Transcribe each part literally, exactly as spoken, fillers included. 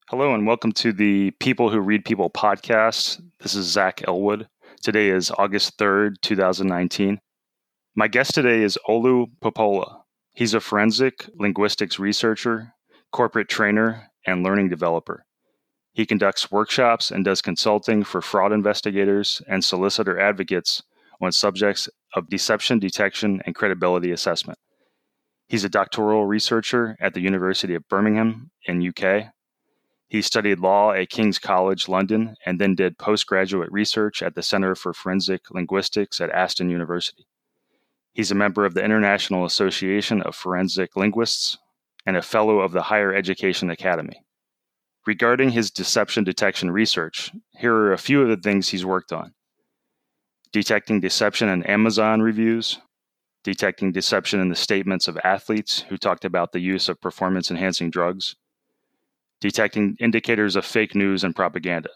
Hello and welcome to the People Who Read People podcast. This is Zach Elwood. Today is August third, twenty nineteen. My guest today is Olu Popola. He's a forensic linguistics researcher, corporate trainer, and learning developer. He conducts workshops and does consulting for fraud investigators and solicitor advocates on subjects of deception detection and credibility assessment. He's a doctoral researcher at the University of Birmingham in U K. He studied law at King's College London and then did postgraduate research at the Center for Forensic Linguistics at Aston University. He's a member of the International Association of Forensic Linguists and a fellow of the Higher Education Academy. Regarding his deception detection research, here are a few of the things he's worked on. Detecting deception in Amazon reviews, detecting deception in the statements of athletes who talked about the use of performance-enhancing drugs, detecting indicators of fake news and propaganda.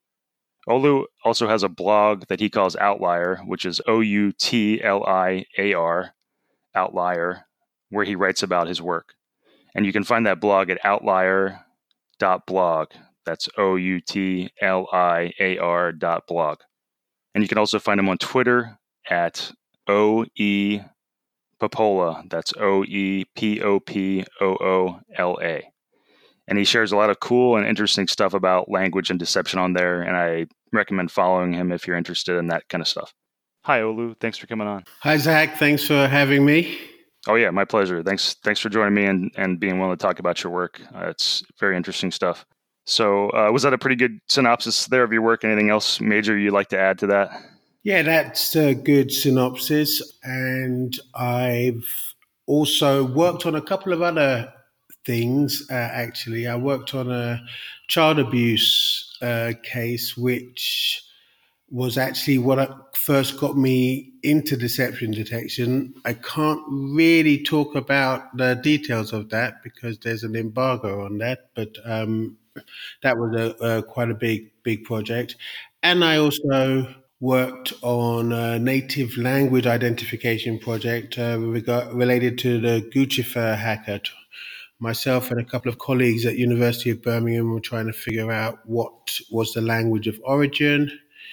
Olu also has a blog that he calls Outlier, which is O U T L I A R, Outlier, where he writes about his work. And you can find that blog at outlier dot blog. That's O U T L I A R dot blog. And you can also find him on Twitter at O E Popola. That's O E P O P O O L A. And he shares a lot of cool and interesting stuff about language and deception on there. And I recommend following him if you're interested in that kind of stuff. Hi, Olu. Thanks for coming on. Hi, Zach. Thanks for having me. Oh, yeah, my pleasure. Thanks Thanks for joining me and, and being willing to talk about your work. Uh, it's very interesting stuff. So uh, was that a pretty good synopsis there of your work? Anything else major you'd like to add to that? Yeah, that's a good synopsis. And I've also worked on a couple of other things, uh, actually. I worked on a child abuse uh, case, which was actually what first got me into deception detection. I can't really talk about the details of that because there's an embargo on that, but um, that was a, a quite a big, big project. And I also worked on a native language identification project uh, regard, related to the Guccifer hacker. Myself and a couple of colleagues at University of Birmingham were trying to figure out what was the language of origin.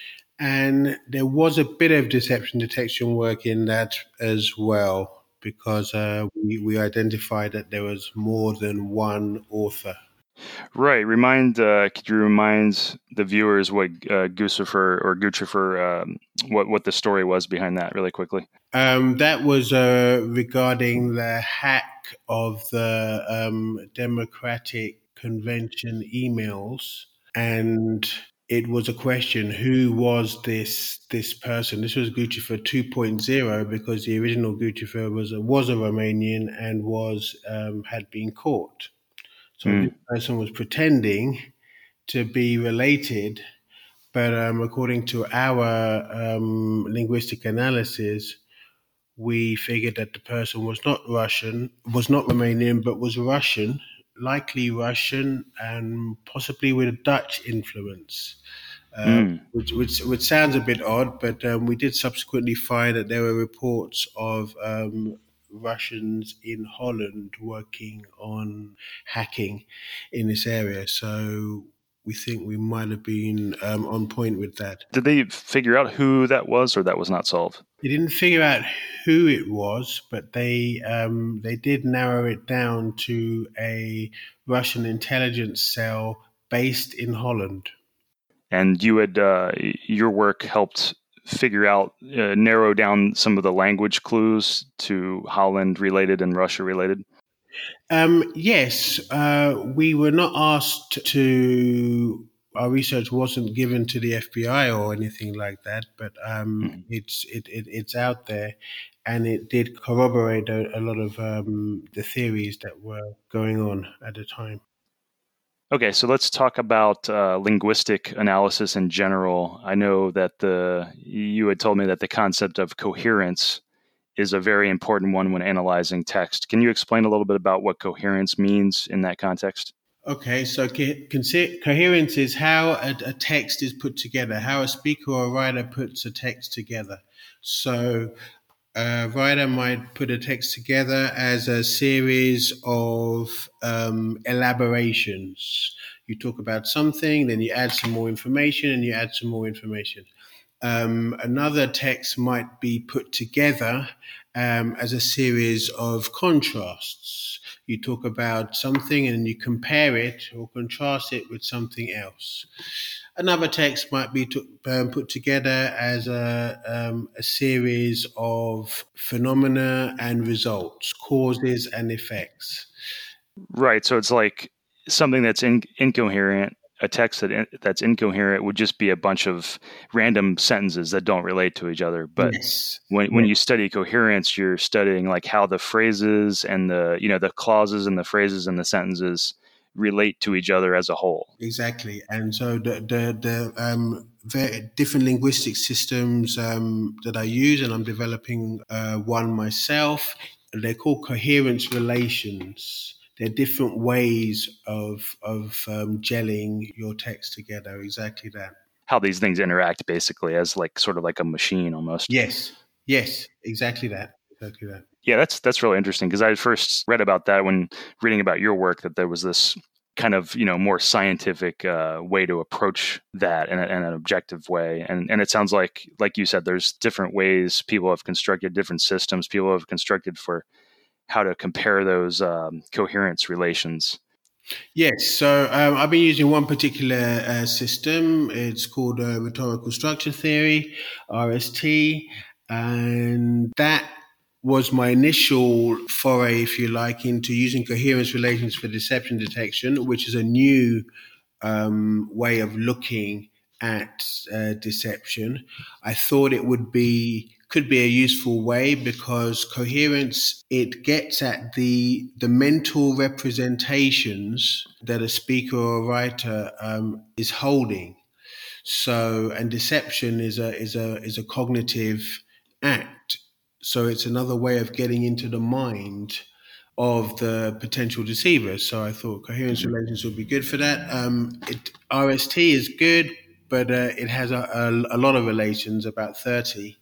And there was a bit of deception detection work in that as well, because uh, we, we identified that there was more than one author. Right. Remind, uh, could you remind the viewers what uh, Guccifer or Guccifer, um, what, what the story was behind that really quickly? Um, that was uh, regarding the hack of the um, Democratic Convention emails. And it was a question, who was this this person? This was Guccifer two point oh, because the original Guccifer was a, was a Romanian and was um, had been caught. So mm. this person was pretending to be related, but um, according to our um, linguistic analysis, we figured that the person was not Russian, was not Romanian, but was Russian, likely Russian, and possibly with a Dutch influence. Uh, mm. which, which, which sounds a bit odd, but um, we did subsequently find that there were reports of um, Russians in Holland working on hacking in this area. So we think we might have been um, on point with that. Did they figure out who that was, or that was not solved? They didn't figure out who it was, but they um, they did narrow it down to a Russian intelligence cell based in Holland. And you had uh, your work helped figure out, uh, narrow down some of the language clues to Holland related and Russia related? Um, yes, uh, we were not asked to, our research wasn't given to the F B I or anything like that, but um, mm-hmm. it's it, it, it's out there, and it did corroborate a, a lot of um, the theories that were going on at the time. Okay, so let's talk about uh, linguistic analysis in general. I know that the you had told me that the concept of coherence is a very important one when analyzing text. Can you explain a little bit about what coherence means in that context? Okay, so co- coherence is how a, a text is put together, how a speaker or a writer puts a text together. So A writer might put a text together as a series of um, elaborations. You talk about something, then you add some more information, and you add some more information. Um, another text might be put together um, as a series of contrasts. You talk about something and you compare it or contrast it with something else. Another text might be to, um, put together as a, um, a series of phenomena and results, causes and effects. Right. So it's like something that's in, incoherent. A text that in, that's incoherent would just be a bunch of random sentences that don't relate to each other. But Yes. when yes. when you study coherence, you're studying like how the phrases and the you know the clauses and the phrases and the sentences relate to each other as a whole. Exactly. And so the the, the um, very different linguistic systems um, that I use, and I'm developing uh, one myself. They're called coherence relations. They're different ways of of um, gelling your text together. Exactly that. How these things interact, basically, as like sort of like a machine almost. Yes. Yes. Exactly that. Exactly that. Yeah, that's that's really interesting because I first read about that when reading about your work, that there was this kind of you know more scientific uh, way to approach that in, a, in an objective way, and and it sounds like like you said, there's different ways people have constructed different systems people have constructed for how to compare those um, coherence relations. Yes, so um, I've been using one particular uh, system. It's called uh, rhetorical structure theory, R S T, and that was my initial foray, if you like, into using coherence relations for deception detection, which is a new um, way of looking at uh, deception. I thought it would be could be a useful way because coherence, it gets at the the mental representations that a speaker or a writer um, is holding. So, and deception is a is a is a cognitive act. So it's another way of getting into the mind of the potential deceivers. So I thought coherence Mm-hmm. relations would be good for that. Um, it, R S T is good, but uh, it has a, a, a lot of relations, about thirty,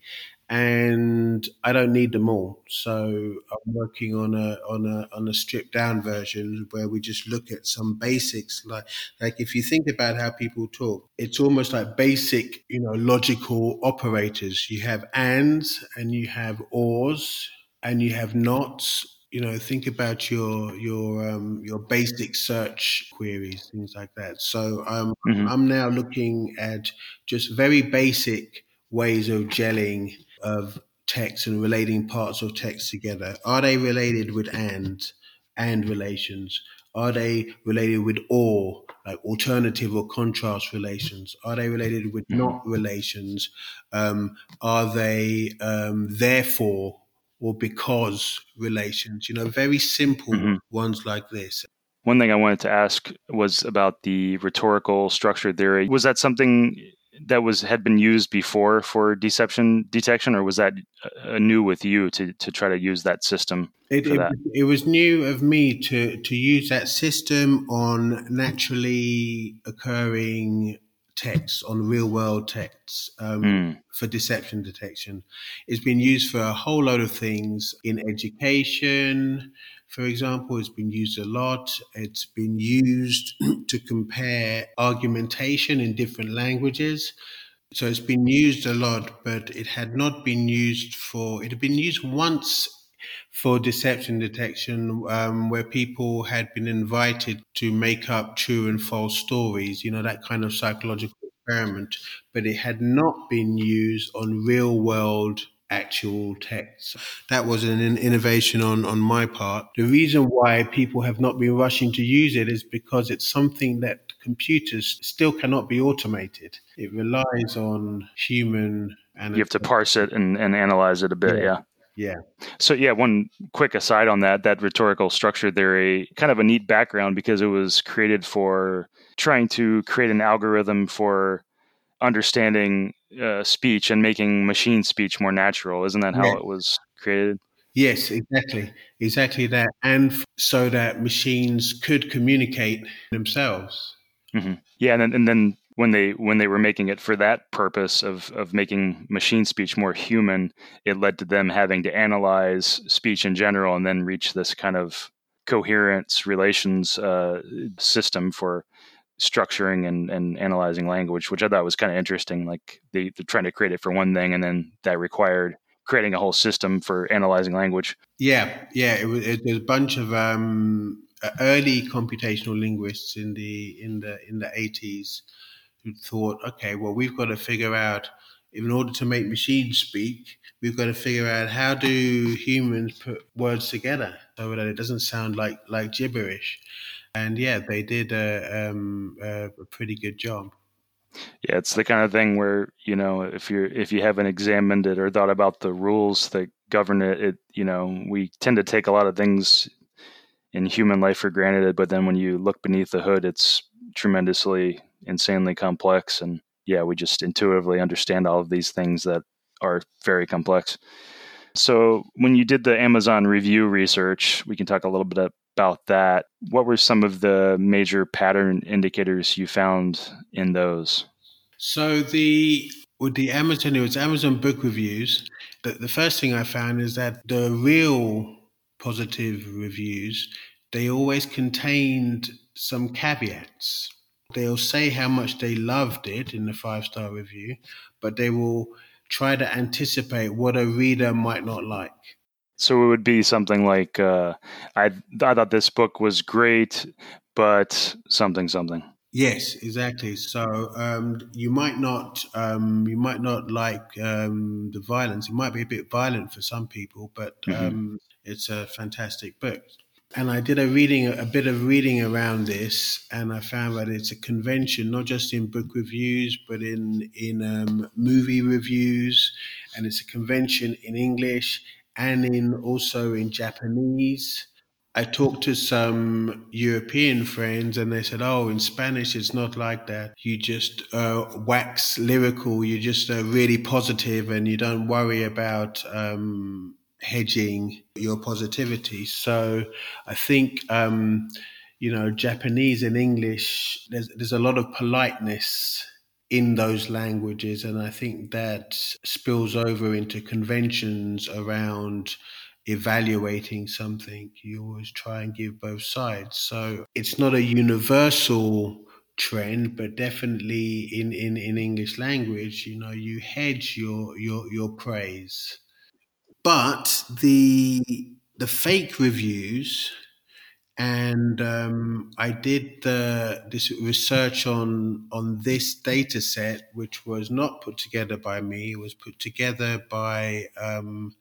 and I don't need them all. So I'm working on a on a on a stripped down version where we just look at some basics. Like like if you think about how people talk, it's almost like basic, you know, logical operators. You have ands and you have ors and you have nots. You know, think about your your um, your basic search queries, things like that. So um, Mm-hmm. I'm now looking at just very basic ways of gelling of text and relating parts of text together. Are they related with and and relations? Are they related with or, like alternative or contrast relations? Are they related with Mm-hmm. not relations? Um, are they um, therefore or because relations? You know, very simple Mm-hmm. ones like this. One thing I wanted to ask was about the rhetorical structure theory. Was that something that was had been used before for deception detection, or was that uh, new with you to to try to use that system It, for it, that? it was new of me to, to use that system on naturally occurring texts, on real world texts um, Mm. for deception detection. It's been used for a whole lot of things in education, for example. It's been used a lot. It's been used to compare argumentation in different languages. So it's been used a lot, but it had not been used for, it had been used once for deception detection, um, where people had been invited to make up true and false stories, you know, that kind of psychological experiment, but it had not been used on real world actual texts. That was an innovation on, on my part. The reason why people have not been rushing to use it is because it's something that computers still cannot be automated. It relies on human You have to analysis. parse it and, and analyze it a bit, Yeah, yeah. yeah. So yeah, one quick aside on that, that rhetorical structure theory, kind of a neat background because it was created for trying to create an algorithm for understanding uh, speech and making machine speech more natural. Isn't that how Yeah. it was created? Yes, exactly. Exactly that. And f- so that machines could communicate themselves. Mm-hmm. Yeah, and then, and then when they when they were making it for that purpose of of making machine speech more human, it led to them having to analyze speech in general and then reach this kind of coherence relations uh, system for structuring and, and analyzing language, which I thought was kind of interesting. Like they, they're trying to create it for one thing, and then that required creating a whole system for analyzing language. Yeah, yeah. It was it, there's a bunch of um, early computational linguists in the in the in the eighties who thought, okay, well, we've got to figure out, in order to make machines speak, we've got to figure out how do humans put words together so that it doesn't sound like like gibberish. And yeah, they did a, um, a, a pretty good job. Yeah, it's the kind of thing where, you know, if you're if you haven't examined it or thought about the rules that govern it, it you know, we tend to take a lot of things in human life for granted, but then when you look beneath the hood, it's tremendously, insanely complex. And yeah, we just intuitively understand all of these things that are very complex. So when you did the Amazon review research, we can talk a little bit about that. What were some of the major pattern indicators you found in those? So the with the Amazon, it was Amazon book reviews. The, the first thing I found is that the real positive reviews, they always contained some caveats. They'll say how much they loved it in the five star review, but they will try to anticipate what a reader might not like. So it would be something like, uh, I, I thought this book was great, but something, something. Yes, exactly. So um, you might not um, you might not like um, the violence. It might be a bit violent for some people, but Mm-hmm. um, it's a fantastic book. And I did a reading, a bit of reading around this, and I found that it's a convention, not just in book reviews, but in in um, movie reviews, and it's a convention in English and in also in Japanese. I talked to some European friends and they said, oh, in Spanish, it's not like that. You just uh, wax lyrical. You're just uh, really positive and you don't worry about um, hedging your positivity. So I think, um, you know, Japanese and English, there's, there's a lot of politeness in those languages. And I think that spills over into conventions around evaluating something. You always try and give both sides. So it's not a universal trend, but definitely in, in, in English language, you know, you hedge your your your praise. But the the fake reviews, and um, I did the this research on on this data set, which was not put together by me. It was put together by um,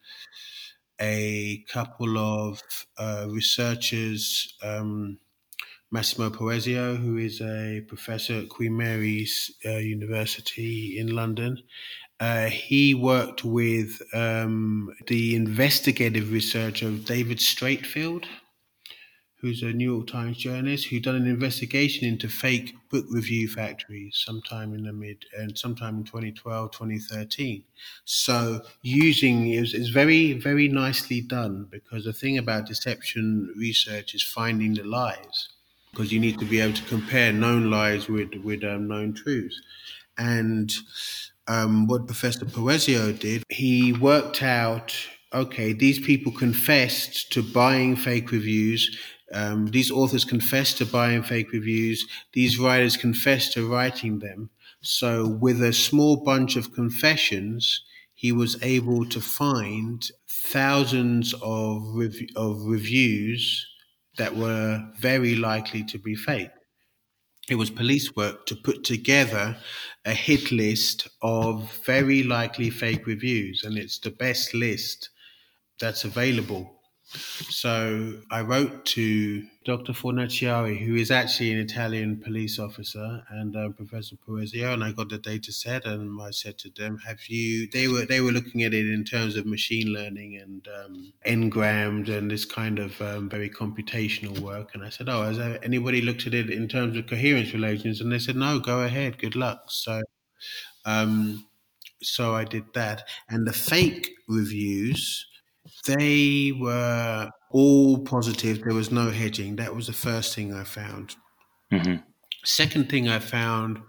a couple of uh, researchers, um, Massimo Poesio, who is a professor at Queen Mary's uh, University in London. Uh, he worked with um, the investigative research of David Straightfield, who's a New York Times journalist who done an investigation into fake book review factories sometime in the mid and sometime in twenty twelve, twenty thirteen. So using is is very, very nicely done, because the thing about deception research is finding the lies, because you need to be able to compare known lies with, with um, known truths. And um, what Professor Poesio did, he worked out, okay, these people confessed to buying fake reviews. Um, these authors confessed to buying fake reviews. These writers confessed to writing them. So with a small bunch of confessions, he was able to find thousands of, rev- of reviews that were very likely to be fake. It was police work to put together a hit list of very likely fake reviews, and it's the best list that's available. So I wrote to Doctor Fornaciari, who is actually an Italian police officer, and uh, Professor Poesio, and I got the data set, and I said to them, "Have you?" They were they were looking at it in terms of machine learning and um, n-grams and this kind of um, very computational work. And I said, "Oh, has anybody looked at it in terms of coherence relations?" And they said, "No, go ahead, good luck." So. Um, so I did that, and the fake reviews, they were all positive. There was no hedging. That was the first thing I found. Mm-hmm. Second thing I found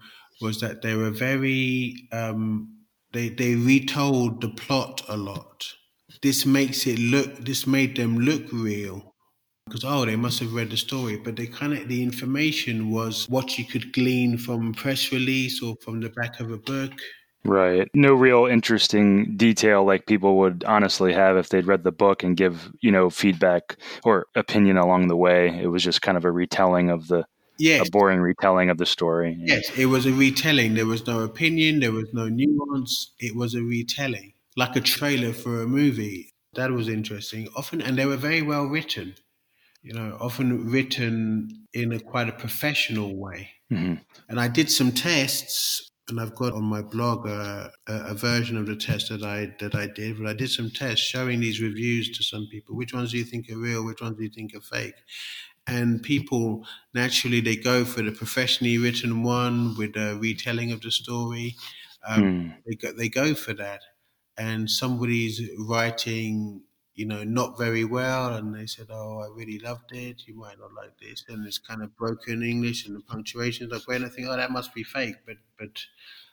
was that they were very, um, they, they retold the plot a lot. This makes it look, this made them look real. Because, oh, they must have read the story, but they kind of, the information was what you could glean from a press release or from the back of a book. Right. No real interesting detail like people would honestly have if they'd read the book and give, you know, feedback or opinion along the way. It was just kind of a retelling of the, Yes. a boring retelling of the story. Yes, it was a retelling. There was no opinion. There was no nuance. It was a retelling, like a trailer for a movie. That was interesting. Often, and they were very well written. You know, often written in a quite a professional way. Mm-hmm. And I did some tests, and I've got on my blog uh, a, a version of the test that I that I did. But I did some tests showing these reviews to some people. Which ones do you think are real? Which ones do you think are fake? And people naturally they go for the professionally written one with a retelling of the story. Um, mm. They go they go for that, and somebody's writing, you know, not very well, and they said, "Oh, I really loved it. You might not like this," and it's kind of broken English and the punctuation's not great. And I think, "Oh, that must be fake," but but.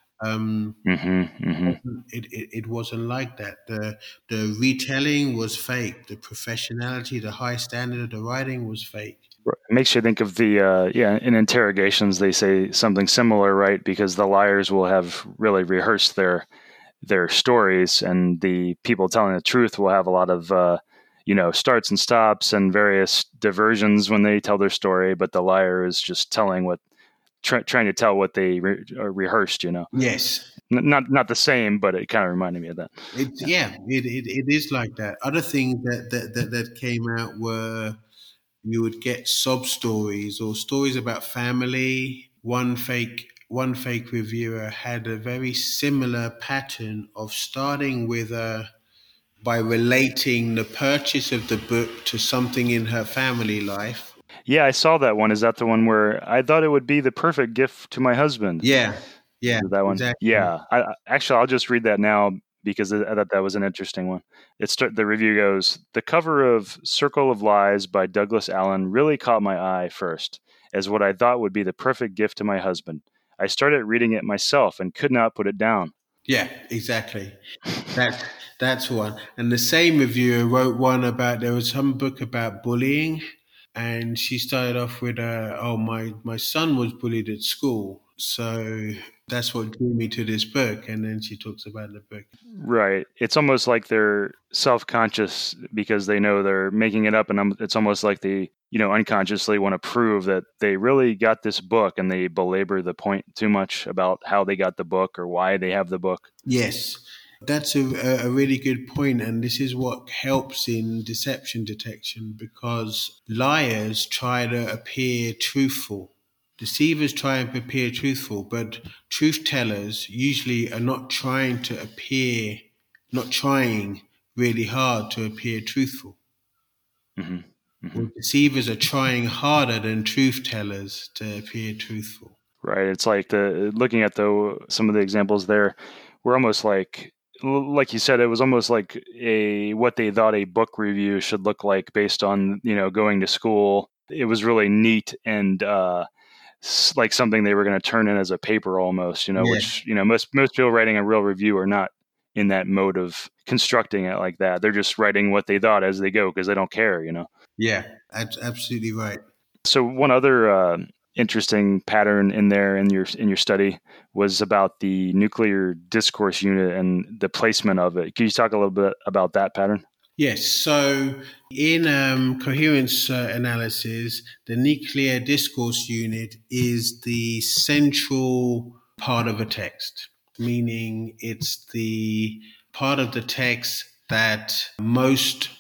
Um, mm-hmm, mm-hmm. it, it, it wasn't like that. The the retelling was fake. The professionality, the high standard of the writing was fake. It makes you think of the, uh, yeah, in interrogations, they say something similar, right? Because the liars will have really rehearsed their their stories, and the people telling the truth will have a lot of, uh, you know, starts and stops and various diversions when they tell their story, but the liar is just telling what, try, trying to tell what they re- rehearsed, you know? Yes. N- not not the same, but it kind of reminded me of that. It's, yeah, it, it, it is like that. Other things that, that, that, that came out were you would get sob stories or stories about family. One fake one fake reviewer had a very similar pattern of starting with a by relating the purchase of the book to something in her family life. Yeah, I saw that one. Is that the one where I thought it would be the perfect gift to my husband? Yeah, yeah, That one. exactly. Yeah. I, I- actually, I'll just read that now because I thought that was an interesting one. It start, the review goes, "The cover of Circle of Lies by Douglas Allen really caught my eye first as what I thought would be the perfect gift to my husband. I started reading it myself and could not put it down." Yeah, exactly. That that's one. And the same reviewer wrote one about there was some book about bullying, and she started off with, uh, "Oh, my my son was bullied at school, so that's what drew me to this book." And then she talks about the book. Right. It's almost like they're self-conscious because they know they're making it up, and um, it's almost like they, you know, unconsciously want to prove that they really got this book, and they belabor the point too much about how they got the book or why they have the book. Yes, that's a, a really good point, and this is what helps in deception detection because liars try to appear truthful. Deceivers try and appear truthful, but truth tellers usually are not trying to appear, not trying really hard to appear truthful. Mm-hmm. Mm-hmm. Well, deceivers are trying harder than truth tellers to appear truthful. Right. It's like the looking at the some of the examples there, were almost like like you said, it was almost like a what they thought a book review should look like based on, you know, going to school. It was really neat and uh, like something they were going to turn in as a paper almost, you know, Yeah. which, you know, most most people writing a real review are not in that mode of constructing it like that. They're just writing what they thought as they go because they don't care, you know. Yeah, that's absolutely right. So one other uh, interesting pattern in there in your in your study was about the nuclear discourse unit and the placement of it. Can you talk a little bit about that pattern? Yes. So in um, coherence uh, analysis, the nuclear discourse unit is the central part of a text, meaning it's the part of the text that most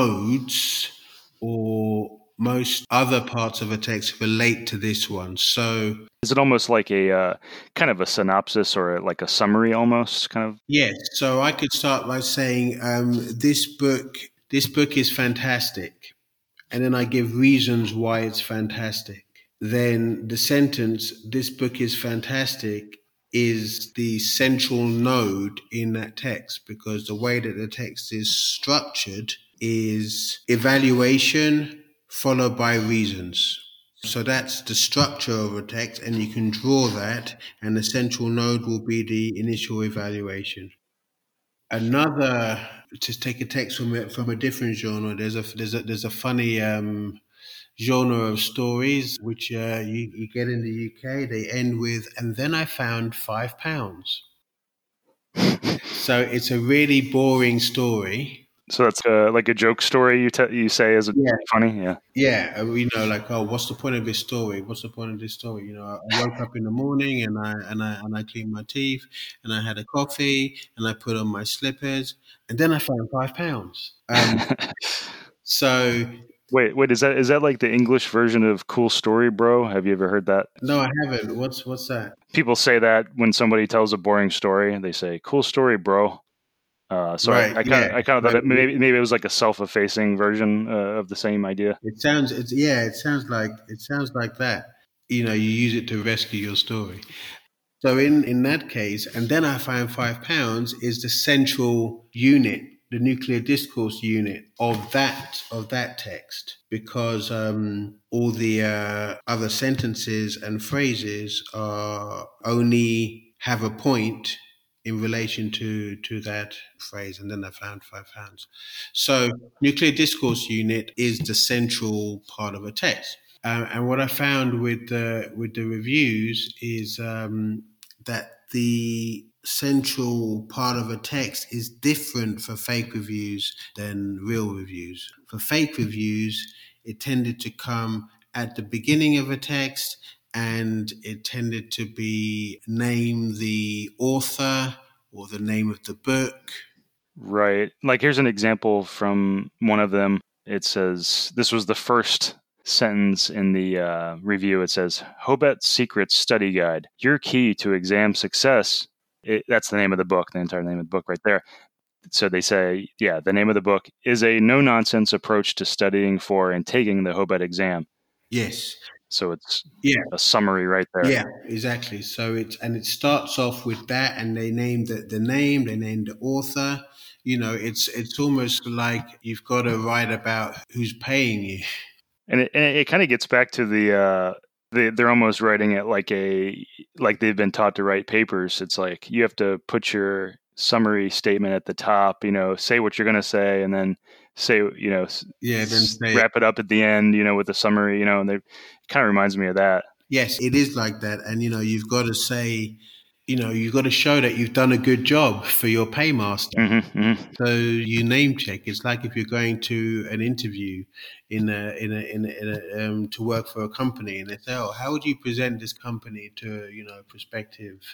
nodes or most other parts of a text relate to this one. So Is it almost like a uh, kind of a synopsis or like a summary almost kind of? yes, so I could start by saying um, this book. This book is fantastic, and then I give reasons why it's fantastic. Then the sentence, "This book is fantastic," is the central node in that text because the way that the text is structured is evaluation followed by reasons. So that's the structure of a text, and you can draw that, and the central node will be the initial evaluation. Another, to take a text from a, from a different genre, there's a there's a there's a funny um, genre of stories which uh, you, you get in the U K. They end with, and then I found five pounds. So it's a really boring story. So that's uh, like a joke story you te- you say is Yeah. funny, yeah. Yeah, uh, you know, like, oh, what's the point of this story? What's the point of this story? You know, I woke up in the morning and I and I and I cleaned my teeth and I had a coffee and I put on my slippers and then I found five pounds. Um, so wait, wait, is that is that like the English version of "Cool Story, Bro"? Have you ever heard that? no, I haven't. What's what's that? People say that when somebody tells a boring story, they say "Cool story, bro." Uh, so Right. I kind of Yeah. I kind of thought But it, maybe maybe it was like a self-effacing version uh, of the same idea. it sounds. It's yeah. It sounds like it sounds like that. You know, you use it to rescue your story. So in, in that case, and then I find five pounds is the central unit, the nuclear discourse unit of that of that text, because um, all the uh, other sentences and phrases are only have a point in relation to to that phrase, and then I found five pounds. So nuclear discourse unit is the central part of a text. Um, and what I found with the with the reviews is um, that the central part of a text is different for fake reviews than real reviews. For fake reviews, it tended to come at the beginning of a text, and it tended to be name the author or the name of the book. Right. Like here's an example from one of them. It says this was the first sentence in the uh, review. It says Hobet Secrets Study Guide, your key to exam success. It, that's the name of the book, the entire name of the book right there. So they say, yeah, the name of the book is a no-nonsense approach to studying for and taking the Hobet exam. Yes. So it's Yeah. a summary right there. Yeah, exactly. So it's and it starts off with that, and they name the, the name, they name the author. You know, it's it's almost like you've got to write about who's paying you. And it, and it kind of gets back to the uh, they they're almost writing it like a like they've been taught to write papers. It's like you have to put your summary statement at the top. You know, say what you're going to say, and then say you know Yeah, then say wrap it up at the end. You know, with the summary. You know, and they it kind of reminds me of that. Yes, it is like that, and you know, you've got to say. You know, you've got to show that you've done a good job for your paymaster. Mm-hmm, mm-hmm. So you name check. It's like if you're going to an interview in a in a in a, in a um, to work for a company, and they say, "Oh, how would you present this company to you know prospective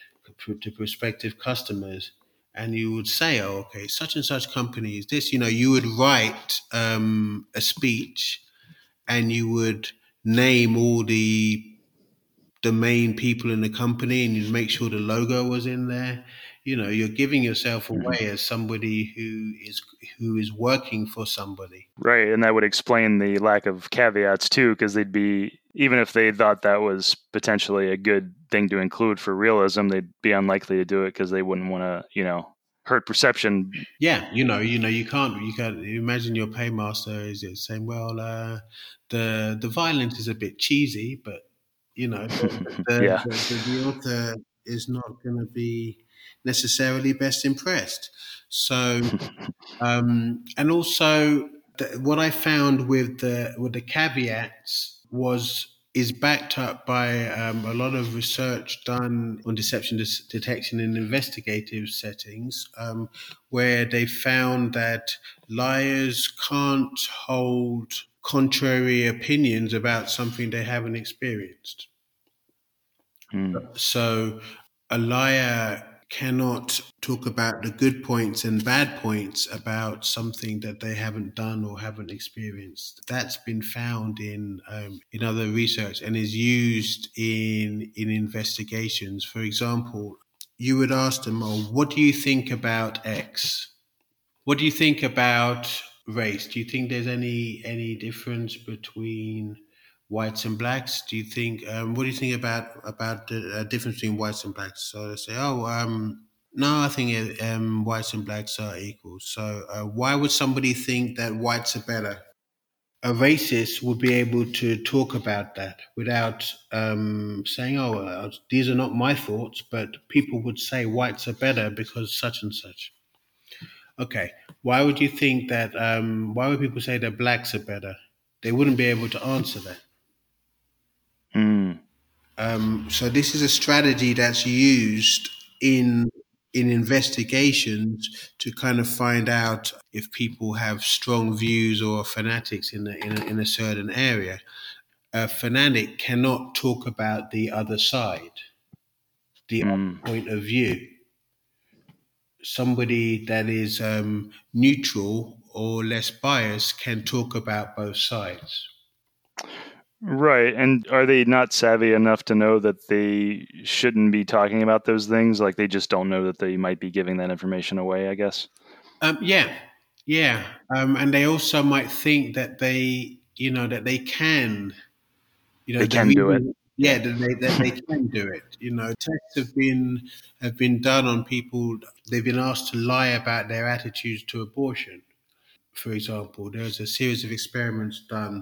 to prospective customers?" And you would say, "Oh, okay, such and such company is this." You know, you would write um, a speech, and you would name all the the main people in the company, and you'd make sure the logo was in there. You know, you're giving yourself away mm-hmm. as somebody who is who is working for somebody. Right, and that would explain the lack of caveats too, because they'd be even if they thought that was potentially a good thing to include for realism, they'd be unlikely to do it because they wouldn't want to, you know, hurt perception. Yeah, you know, you know, you can't you can't imagine your paymaster is saying, "Well, uh, the the violence is a bit cheesy, but." You know, the, the, yeah. the, the author is not going to be necessarily best impressed. So, um, and also the, what I found with the with the caveats was is backed up by um, a lot of research done on deception dis- detection in investigative settings, um, where they found that liars can't hold contrary opinions about something they haven't experienced. Mm. So a liar cannot talk about the good points and bad points about something that they haven't done or haven't experienced. That's been found in um, in other research and is used in in investigations. For example, you would ask them, "Oh, what do you think about X? What do you think about race? Do you think there's any any difference between whites and blacks? Do you think um, what do you think about about the uh, difference between whites and blacks?" So they say, "Oh, um, no, I think um, whites and blacks are equal." So uh, why would somebody think that whites are better? a racist would be able to talk about that without um, saying, "Oh, uh, these are not my thoughts," but people would say whites are better because such and such. Okay, why would you think that? Um, why would people say that blacks are better? They wouldn't be able to answer that. Mm. Um, so this is a strategy that's used in in investigations to kind of find out if people have strong views or fanatics in a, in a, in a certain area. A fanatic cannot talk about the other side, the Mm. other point of view. Somebody that is um, neutral or less biased can talk about both sides. Right. And are they not savvy enough to know that they shouldn't be talking about those things? Like they just don't know that they might be giving that information away, I guess. Um, yeah, yeah, um, and they also might think that they, you know, that they can, you know, They the can do it. reason, yeah, Yeah. that they that they can do it. You know, tests have been have been done on people. They've been asked to lie about their attitudes to abortion. For example, there was a series of experiments done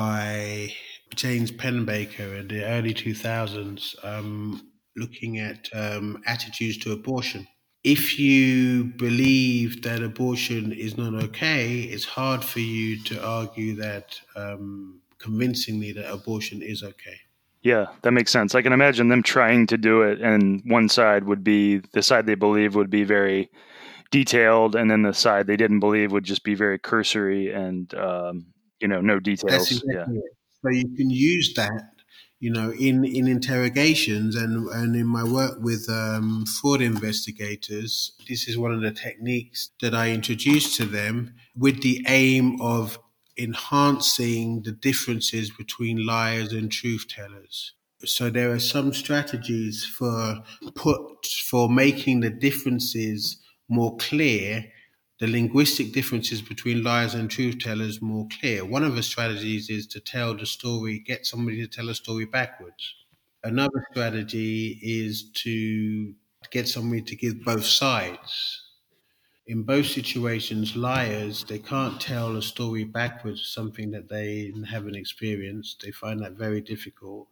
by James Pennebaker in the early two thousands, um, looking at um, attitudes to abortion. If you believe that abortion is not okay, it's hard for you to argue that um, convincingly that abortion is okay. Yeah, that makes sense. I can imagine them trying to do it, and one side would be the side they believe would be very detailed, and then the side they didn't believe would just be very cursory and um, you know, no That's details. Yeah. exactly it. So you can use that, you know, in, in interrogations and, and in my work with um, fraud investigators. This is one of the techniques that I introduce to them with the aim of enhancing the differences between liars and truth tellers. So there are some strategies for put for making the differences more clear, the linguistic differences between liars and truth tellers more clear. One of the strategies is to tell the story, get somebody to tell a story backwards. Another strategy is to get somebody to give both sides. In both situations, liars, they can't tell a story backwards, something that they haven't experienced. They find that very difficult.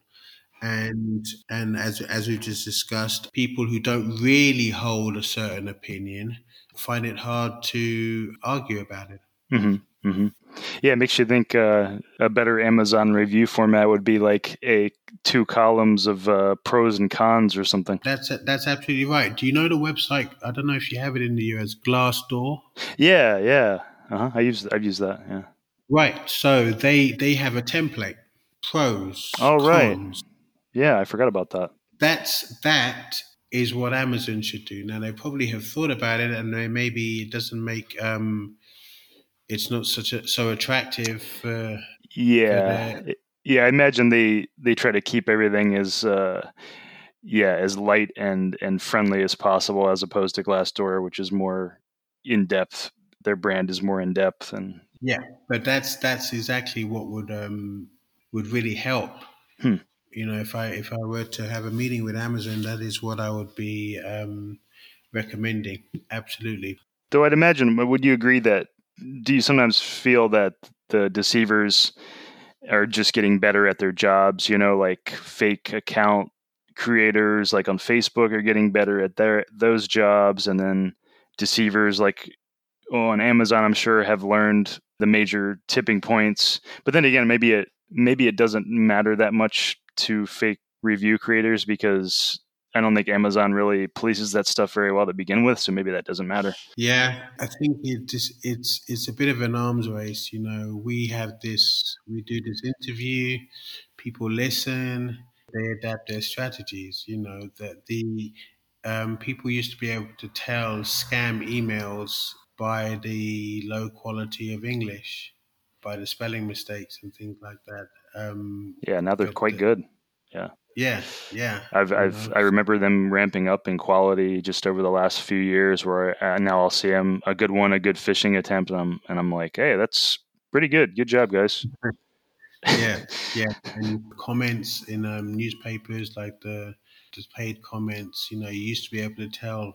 And and as as we just discussed, people who don't really hold a certain opinion find it hard to argue about it. hmm hmm Yeah, it makes you think uh, a better Amazon review format would be like a two columns of uh, pros and cons or something. That's that's absolutely right. Do you know the website? I don't know if you have it in the U S, Glassdoor. Yeah, yeah. Uh-huh. I use I've used that. Yeah. Right. So they they have a template, pros, Oh, right. cons. Yeah, I forgot about that. That's that is what Amazon should do. Now they probably have thought about it, and they maybe it doesn't make um, it's not such a so attractive for for Yeah. their. It- yeah, I imagine they they try to keep everything as uh yeah, as light and and friendly as possible as opposed to Glassdoor, which is more in depth. Their brand is more in depth and Yeah, but that's that's exactly what would um, would really help. hmm. You know, if I if I were to have a meeting with Amazon, that is what I would be um, recommending. Absolutely. Though I'd imagine, but would you agree that do you sometimes feel that the deceivers are just getting better at their jobs? You know, like fake account creators, like on Facebook, are getting better at their those jobs, and then deceivers, like on Amazon, I'm sure have learned the major tipping points. But then again, maybe it maybe it doesn't matter that much to fake review creators because I don't think Amazon really polices that stuff very well to begin with. So maybe that doesn't matter. Yeah, I think it just it's it's a bit of an arms race. You know, we have this, we do this interview, people listen, they adapt their strategies. You know that the um, people used to be able to tell scam emails by the low quality of English, by the spelling mistakes and things like that. Um, Yeah, now they're but quite the, good. Yeah. yeah, yeah, I've, you I've, know, I remember them ramping up in quality just over the last few years. Where uh, now I'll see them a good one, a good phishing attempt, and I'm, and I'm like, hey, that's pretty good. Good job, guys. yeah, yeah, and comments in um, newspapers like the the paid comments. You know, you used to be able to tell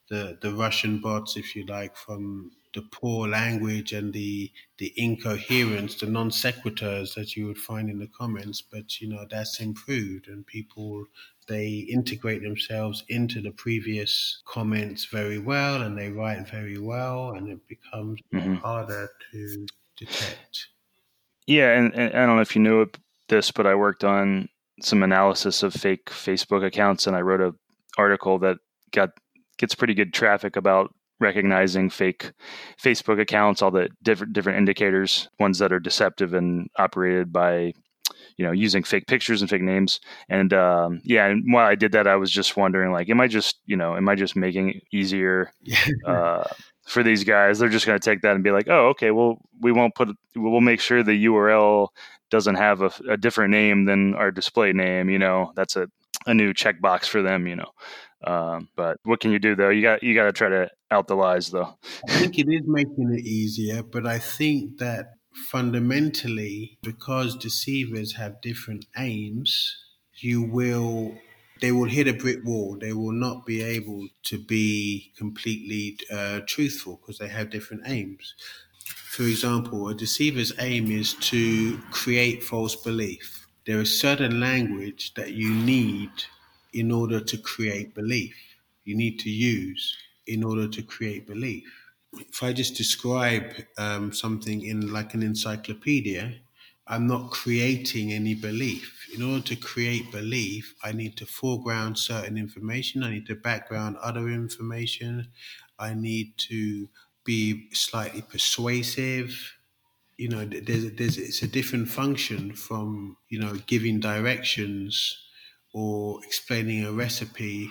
the the Russian bots, if you like, from the poor language and the the incoherence, the non sequiturs that you would find in the comments. But you know that's improved, and people, they integrate themselves into the previous comments very well, and they write very well, and it becomes hmm harder to detect. Yeah, and, and I don't know if you knew this, but I worked on some analysis of fake Facebook accounts, and I wrote a article that got gets pretty good traffic about recognizing fake Facebook accounts, all the different different indicators, ones that are deceptive and operated by, you know, using fake pictures and fake names. And um, yeah, and while I did that, I was just wondering, like, am I just, you know, am I just making it easier uh, for these guys? They're just going to take that and be like, oh, okay, well, we won't put, we'll make sure the U R L doesn't have a, a different name than our display name. You know, that's a, a new checkbox for them, you know. Um, but what can you do though? You got, you got to try to out the lies though. I think it is making it easier, but I think that fundamentally, because deceivers have different aims, you will they will hit a brick wall. They will not be able to be completely uh, truthful because they have different aims. For example, a deceiver's aim is to create false belief. There is certain language that you need in order to create belief. You need to use in order to create belief. If I just describe um, something in like an encyclopedia, I'm not creating any belief. In order to create belief, I need to foreground certain information. I need to background other information. I need to be slightly persuasive. You know, there's, there's it's a different function from, you know, giving directions or explaining a recipe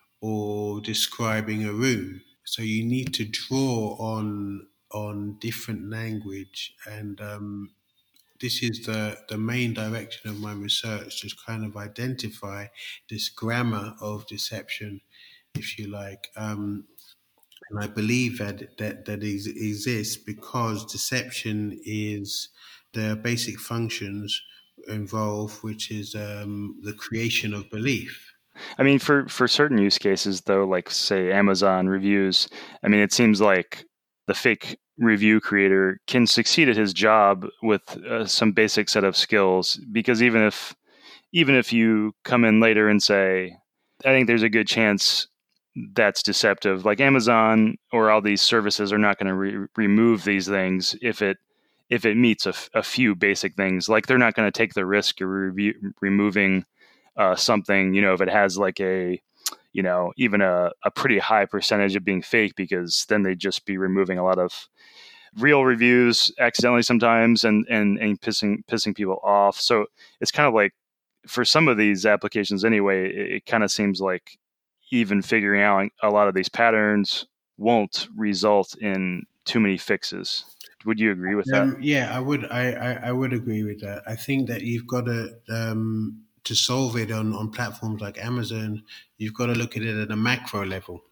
or describing a room. So you need to draw on on different language, and um, this is the the main direction of my research, to kind of identify this grammar of deception, if you like. Um, and I believe that that that is, exists because deception is the basic functions involved, which is um, the creation of belief. I mean, for, for certain use cases though, like say Amazon reviews, I mean, it seems like the fake review creator can succeed at his job with uh, some basic set of skills, because even if, even if you come in later and say, I think there's a good chance that's deceptive. Like Amazon or all these services are not going to re- remove these things if it if it meets a, f- a few basic things. Like they're not going to take the risk of review, removing uh, something, you know, if it has like a, you know, even a, a pretty high percentage of being fake, because then they'd just be removing a lot of real reviews accidentally sometimes, and and and pissing pissing people off. So it's kind of like, for some of these applications anyway, it, it kind of seems like even figuring out a lot of these patterns won't result in too many fixes. Would you agree with that? Um, yeah, I would. I, I, I would agree with that. I think that you've got to um, to solve it on, on platforms like Amazon. You've got to look at it at a macro level.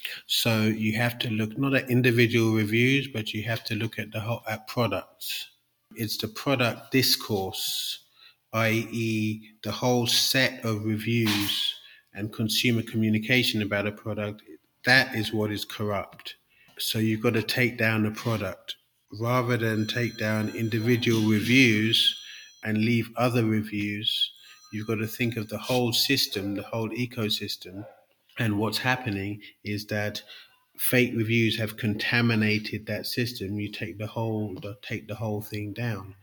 So you have to look not at individual reviews, but you have to look at the whole at products. It's the product discourse, that is, the whole set of reviews and consumer communication about a product. That is what is corrupt. So you've got to take down the product rather than take down individual reviews and leave other reviews. You've got to think of the whole system, the whole ecosystem. And what's happening is that fake reviews have contaminated that system. You take the whole take the whole thing down,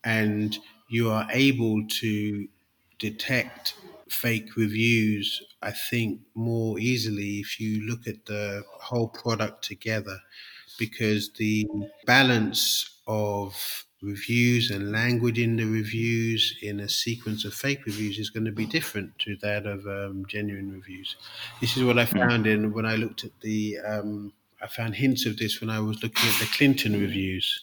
and you are able to detect fake reviews, I think, more easily if you look at the whole product together, because the balance of reviews and language in the reviews in a sequence of fake reviews is going to be different to that of um, genuine reviews. This is what I Mm. found in when I looked at the. Um, I found hints of this when I was looking at the Clinton reviews.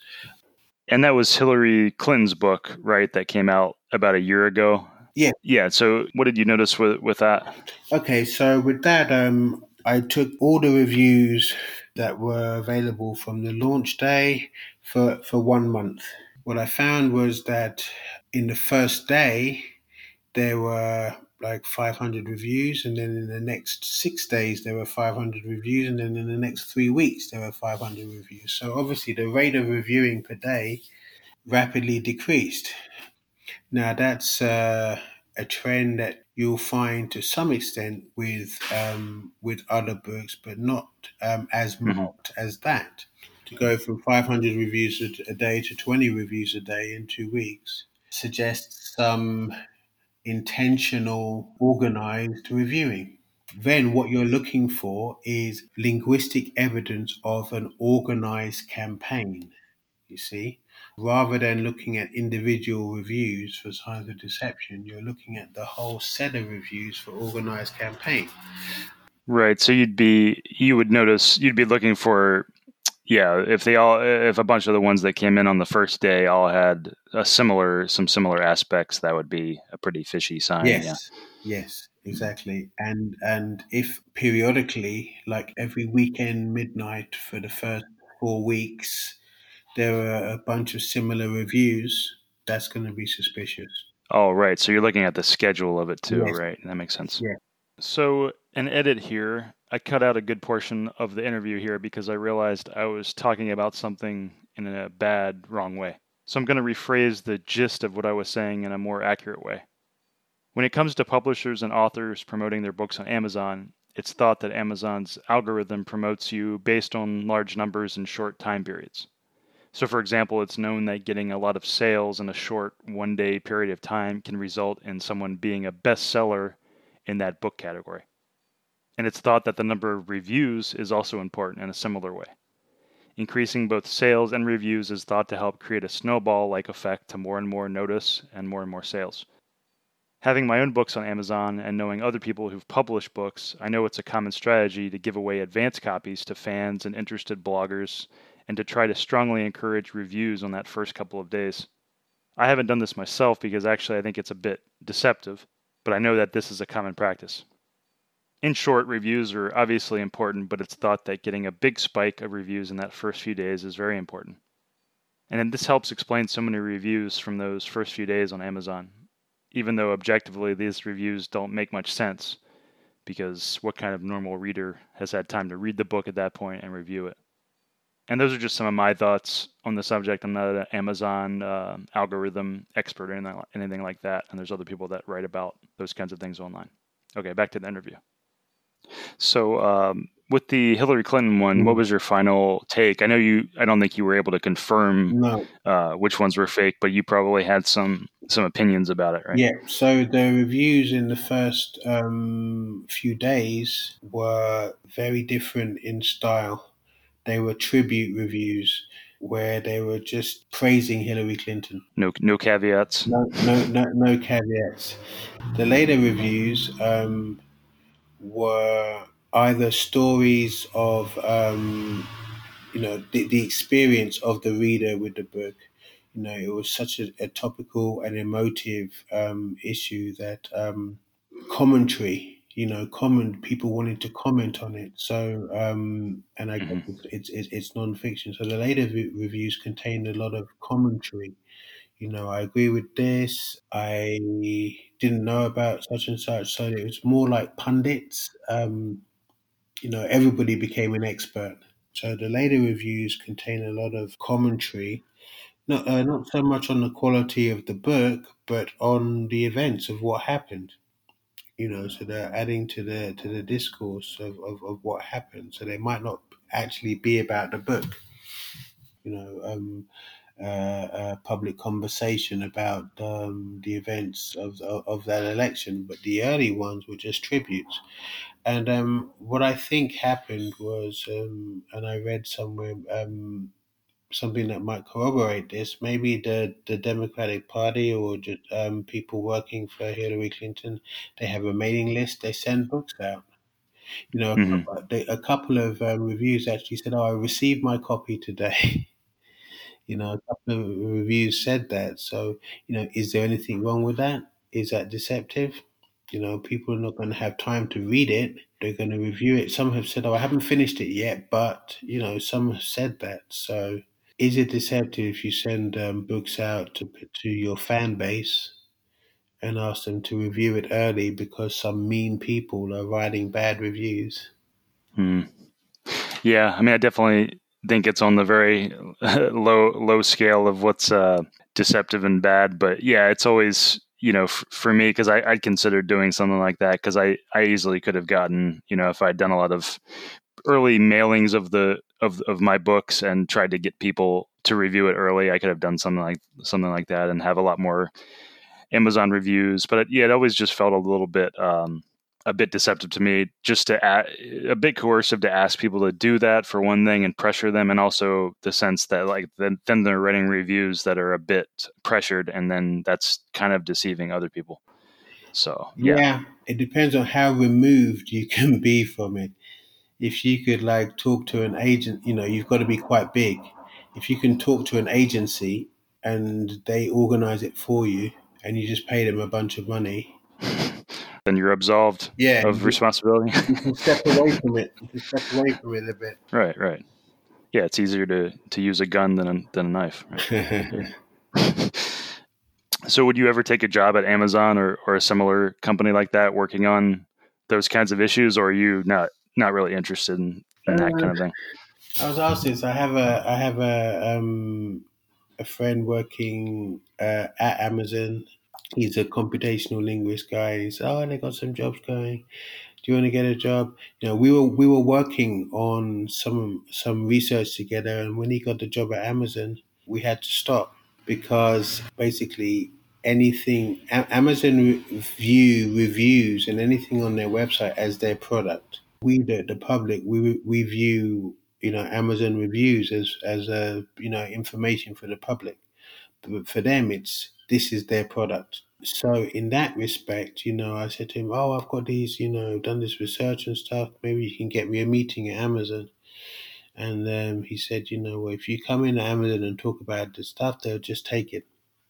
And that was Hillary Clinton's book, right? That came out about a year ago. Yeah. Yeah. So what did you notice with, with that? Okay, so with that, um, I took all the reviews that were available from the launch day for, for one month. What I found was that in the first day, there were like five hundred reviews, and then in the next six days there were five hundred reviews, and then in the next three weeks there were five hundred reviews. So obviously the rate of reviewing per day rapidly decreased. Now that's uh, a trend that you'll find to some extent with um, with other books, but not um, as Hmm. marked as that. To go from five hundred reviews a a day to twenty reviews a day in two weeks suggests some intentional, organized reviewing. Then what you're looking for is linguistic evidence of an organized campaign, you see. Rather than looking at individual reviews for signs of deception, you're looking at the whole set of reviews for organized campaign. Right. So you'd be you would notice you'd be looking for yeah, if they all if a bunch of the ones that came in on the first day all had a similar some similar aspects, that would be a pretty fishy sign. Yeah. Yes, yes, exactly. And and if periodically, like every weekend midnight for the first four weeks, there are a bunch of similar reviews, that's going to be suspicious. Oh, right. So you're looking at the schedule of it too, Yes, right? That makes sense. yeah. So, an edit here. I cut out a good portion of the interview here because I realized I was talking about something in a bad, wrong way. So, I'm going to rephrase the gist of what I was saying in a more accurate way. When it comes to publishers and authors promoting their books on Amazon, it's thought that Amazon's algorithm promotes you based on large numbers in short time periods. So, for example, it's known that getting a lot of sales in a short one day period of time can result in someone being a bestseller in that book category. And it's thought that the number of reviews is also important in a similar way. Increasing both sales and reviews is thought to help create a snowball like effect to more and more notice and more and more sales. Having my own books on Amazon and knowing other people who've published books, I know it's a common strategy to give away advance copies to fans and interested bloggers and to try to strongly encourage reviews on that first couple of days. I haven't done this myself because actually I think it's a bit deceptive, but I know that this is a common practice. In short, reviews are obviously important, but it's thought that getting a big spike of reviews in that first few days is very important. And then this helps explain so many reviews from those first few days on Amazon, even though objectively these reviews don't make much sense, because what kind of normal reader has had time to read the book at that point and review it? And those are just some of my thoughts on the subject. I'm not an Amazon uh, algorithm expert or anything, anything like that, and there's other people that write about those kinds of things online. Okay, back to the interview. So, um, with the Hillary Clinton one, what was your final take? I know you. I don't think you were able to confirm No. uh, which ones were fake, but you probably had some some opinions about it, right? Yeah. So the reviews in the first um, few days were very different in style. They were tribute reviews where they were just praising Hillary Clinton. No, no caveats. No, no, no, no caveats. The later reviews um, were either stories of um, you know the, the experience of the reader with the book. You know, it was such a, a topical and emotive um, issue that um, commentary, you know, comment people wanted to comment on it. So, um, and I guess Mm-hmm. it's it's, it's non-fiction. So the later re- reviews contained a lot of commentary. You know, I agree with this. I didn't know about such and such. So it was more like pundits. Um, you know, everybody became an expert. So the later reviews contain a lot of commentary, not uh, not so much on the quality of the book, but on the events of what happened. You know, so they're adding to the to the discourse of, of, of what happened. So they might not actually be about the book. You know, um, uh, uh, public conversation about um, the events of, of of that election, but the early ones were just tributes. And um, what I think happened was, um, and I read somewhere um, something that might corroborate this. Maybe the, the Democratic Party or just um, people working for Hillary Clinton, they have a mailing list. They send books out. You know, a Mm-hmm. couple, they, a couple of um, reviews actually said, "Oh, I received my copy today." You know, a couple of reviews said that. So, you know, is there anything wrong with that? Is that deceptive? You know, people are not going to have time to read it. They're going to review it. Some have said, "Oh, I haven't finished it yet," but you know, some have said that. So, is it deceptive if you send um, books out to to your fan base and ask them to review it early because some mean people are writing bad reviews. Hmm. Yeah, I mean, I definitely think it's on the very low low scale of what's uh, deceptive and bad. But yeah, it's always, you know, f- for me, because I I'd consider doing something like that, because I I easily could have gotten, you know, if I'd done a lot of early mailings of the of of my books and tried to get people to review it early, I could have done something like something like that and have a lot more Amazon reviews. But yeah, it always just felt a little bit um, a bit deceptive to me, just to add, a bit coercive to ask people to do that for one thing and pressure them, and also the sense that like then, then they're writing reviews that are a bit pressured, and then that's kind of deceiving other people. So yeah. Yeah, it depends on how removed you can be from it. If you could like talk to an agent, you know, you've got to be quite big. If you can talk to an agency and they organize it for you and you just pay them a bunch of money, Then you're absolved yeah, of you, responsibility. you can step away from it. You can step away from it a bit. Right, right. Yeah, it's easier to to use a gun than a, than a knife. Right? Yeah. So would you ever take a job at Amazon or, or a similar company like that working on those kinds of issues, or are you not not really interested in, in that Uh, kind of thing? I was asked this. I have a I have a um a friend working uh, at Amazon. He's a computational linguist guy. He said, "Oh, they got some jobs going. Do you want to get a job?" You know, we were we were working on some some research together, and when he got the job at Amazon, we had to stop because basically anything A- Amazon re- view reviews and anything on their website as their product. We, the, the public, we we view, you know, Amazon reviews as as a, you know, information for the public, but for them it's this is their product. So in that respect, you know, I said to him, "Oh, I've got these, you know, done this research and stuff. Maybe you can get me a meeting at Amazon." And um, he said, "You know, if you come in at Amazon and talk about the stuff, they'll just take it."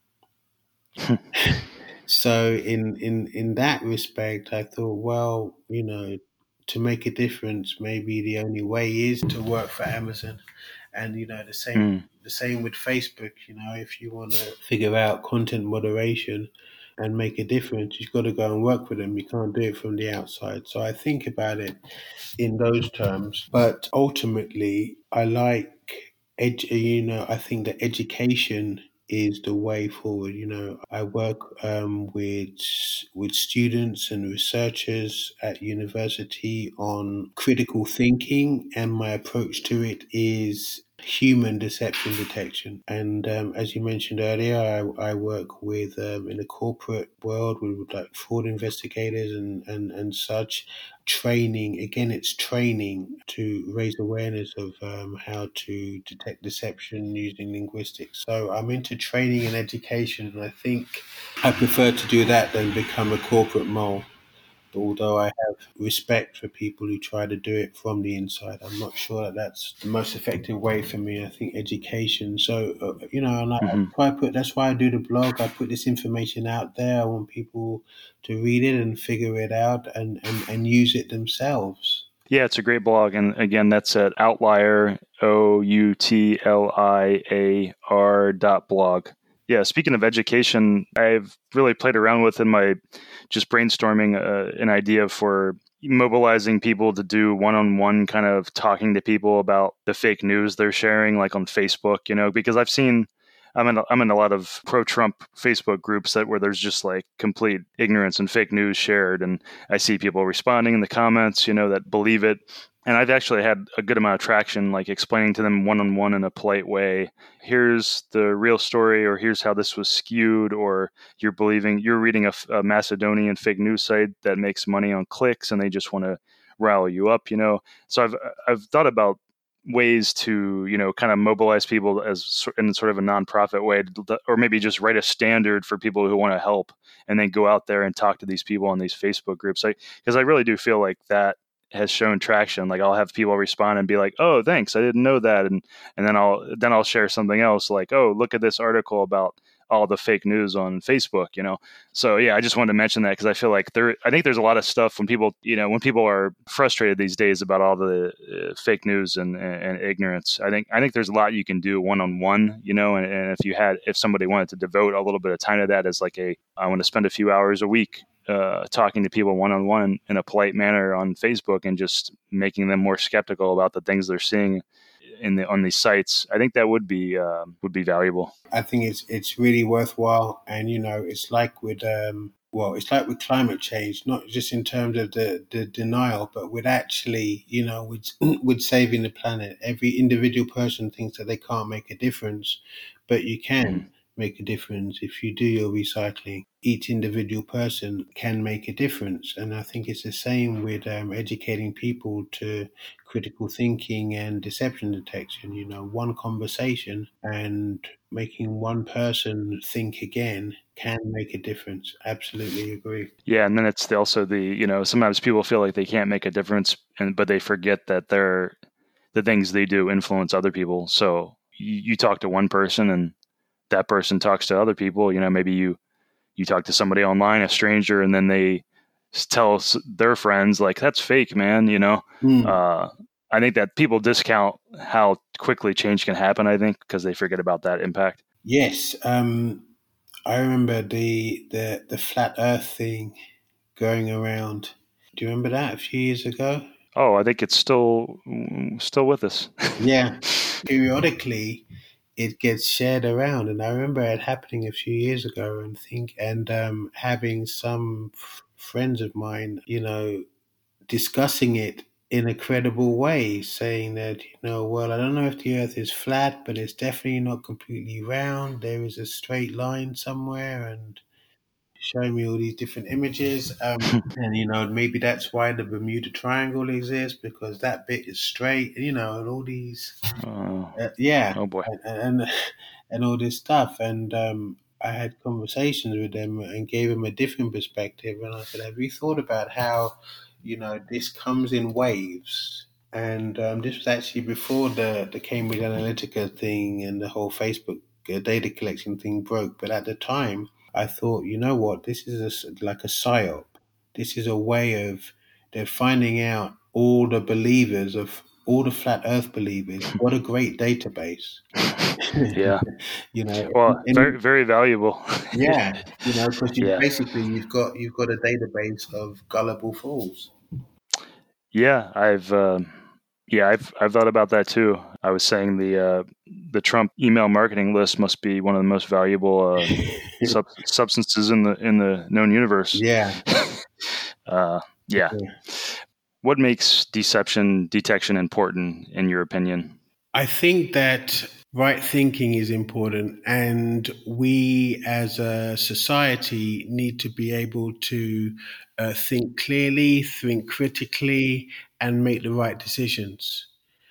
So in in in that respect, I thought, well, you know, to make a difference, maybe the only way is to work for Amazon. And you know, the same Mm, the same with Facebook. You know, if you want to figure out content moderation and make a difference, you've got to go and work with them. You can't do it from the outside. So I think about it in those terms. But ultimately, I like, edu- you know, I think that education is the way forward. You know, I work um, with with students and researchers at university on critical thinking, and my approach to it is human deception detection. And um, as you mentioned earlier, I, I work with um, in the corporate world with like fraud investigators and, and, and such. Training, again, it's training to raise awareness of um, how to detect deception using linguistics. So I'm into training and education, and I think I prefer to do that than become a corporate mole. Although I have respect for people who try to do it from the inside, I'm not sure that that's the most effective way for me. I think education. So uh, you know, and I hmm try put. That's why I do the blog. I put this information out there. I want people to read it and figure it out and and, and use it themselves. Yeah, it's a great blog, and again, that's at Outlier, O U T L I A R dot blog. Yeah, speaking of education, I've really played around with in my just brainstorming uh, an idea for mobilizing people to do one-on-one kind of talking to people about the fake news they're sharing, like on Facebook, you know, because I've seen I'm in a, I'm in a lot of pro-Trump Facebook groups that where there's just like complete ignorance and fake news shared, and I see people responding in the comments, you know, that believe it. And I've actually had a good amount of traction, like explaining to them one on one in a polite way. Here's the real story, or here's how this was skewed, or you're believing, you're reading a, a Macedonian fake news site that makes money on clicks and they just want to rile you up, you know? So I've, I've thought about ways to, you know, kind of mobilize people as in sort of a nonprofit way, or maybe just write a standard for people who want to help and then go out there and talk to these people on these Facebook groups. Like, because I really do feel like that has shown traction. Like I'll have people respond and be like, "Oh, thanks, I didn't know that," and and then I'll then I'll share something else like, "Oh, look at this article about all the fake news on Facebook, you know? So yeah, I just wanted to mention that because I feel like there, I think there's a lot of stuff when people, you know, when people are frustrated these days about all the uh, fake news and, and, and ignorance, I think, I think there's a lot you can do one-on-one, you know, and, and if you had, if somebody wanted to devote a little bit of time to that as like a, I want to spend a few hours a week uh, talking to people one-on-one in a polite manner on Facebook and just making them more skeptical about the things they're seeing in the on these sites, I think that would be uh, would be valuable. I think it's it's really worthwhile, and you know, it's like with um, well, it's like with climate change, not just in terms of the, the denial, but with actually, you know, with with saving the planet. Every individual person thinks that they can't make a difference, but you can. Mm-hmm. Make a difference if you do your recycling. Each individual person can make a difference, and I think it's the same with um, educating people to critical thinking and deception detection. You know, one conversation and making one person think again can make a difference. Absolutely agree. Yeah, and then it's also the, you know, sometimes people feel like they can't make a difference, and but they forget that they're the things they do influence other people. So you, you talk to one person and that person talks to other people. You know, maybe you you talk to somebody online, a stranger, and then they tell their friends like, that's fake, man. You know, mm. uh, I think that people discount how quickly change can happen, I think, because they forget about that impact. Yes. Um, I remember the, the, the flat earth thing going around. Do you remember that a few years ago? Oh, I think it's still still with us. Yeah. Periodically, it gets shared around, and I remember it happening a few years ago, and think and um, having some f- friends of mine, you know, discussing it in a credible way, saying that, you know, well, I don't know if the Earth is flat, but it's definitely not completely round. There is a straight line somewhere, and showing me all these different images. Um, and, you know, maybe that's why the Bermuda Triangle exists, because that bit is straight, you know, and all these, oh. uh, yeah. Oh, boy. And, and, and all this stuff. And um, I had conversations with them and gave them a different perspective. And I said, have you thought about how, you know, this comes in waves? And um, this was actually before the, the Cambridge Analytica thing and the whole Facebook data collection thing broke. But at the time, I thought, you know what, this is a, like a psyop. This is a way of they're finding out all the believers of all the flat Earth believers. What a great database! Yeah, you know, well, and, very very valuable. Yeah, you know, because you yeah. basically you've got you've got a database of gullible fools. Yeah, I've uh, yeah I've I've thought about that too. I was saying the uh, the Trump email marketing list must be one of the most valuable uh, sub- substances in the in the known universe. Yeah. uh, yeah. yeah. What makes deception detection important, in your opinion? I think that right thinking is important, and we as a society need to be able to uh, think clearly, think critically, and make the right decisions.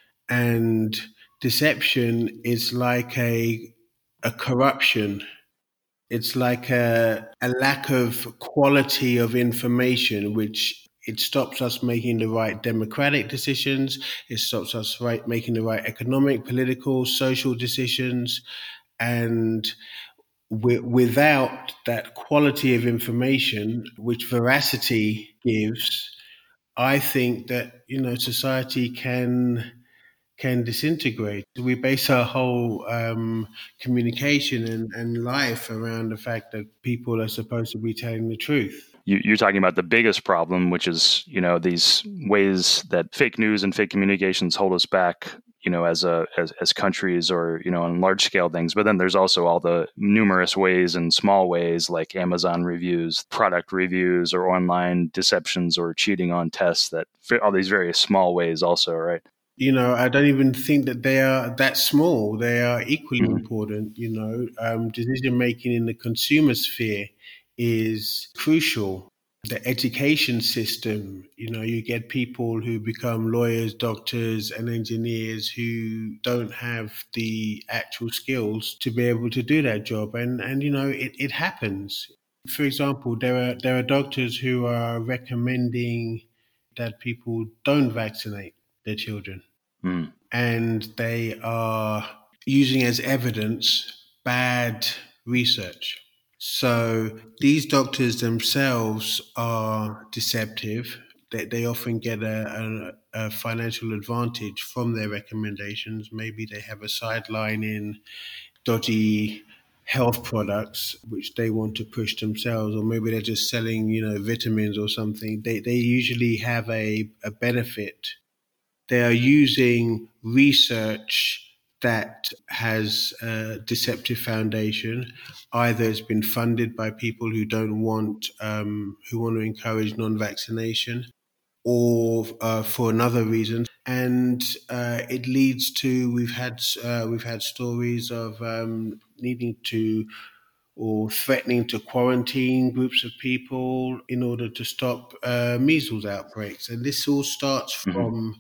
And deception is like a a corruption. It's like a, a lack of quality of information, which it stops us making the right democratic decisions. It stops us right making the right economic, political, social decisions. And w- without that quality of information, which veracity gives, I think that, you know, society can can disintegrate. We base our whole um, communication and, and life around the fact that people are supposed to be telling the truth. You, you're talking about the biggest problem, which is, you know, these ways that fake news and fake communications hold us back, you know, as a as, as countries or, you know, on large scale things. But then there's also all the numerous ways and small ways like Amazon reviews, product reviews, or online deceptions or cheating on tests, that all these various small ways also, right? You know, I don't even think that they are that small. They are equally mm-hmm. important. You know, um, decision making in the consumer sphere is crucial. The education system, you know, you get people who become lawyers, doctors, and engineers who don't have the actual skills to be able to do that job. And, and you know, it, it happens. For example, there are there are doctors who are recommending that people don't vaccinate their children. Mm. And they are using as evidence bad research. So these doctors themselves are deceptive. They, they often get a, a, a financial advantage from their recommendations. Maybe they have a sideline in dodgy health products which they want to push themselves, or maybe they're just selling, you know, vitamins or something. They they usually have a, a benefit. They are using research that has a deceptive foundation. Either it's been funded by people who don't want, um, who want to encourage non-vaccination, or uh, for another reason, and uh, it leads to we've had uh, we've had stories of um, needing to or threatening to quarantine groups of people in order to stop uh, measles outbreaks, and this all starts Hmm. from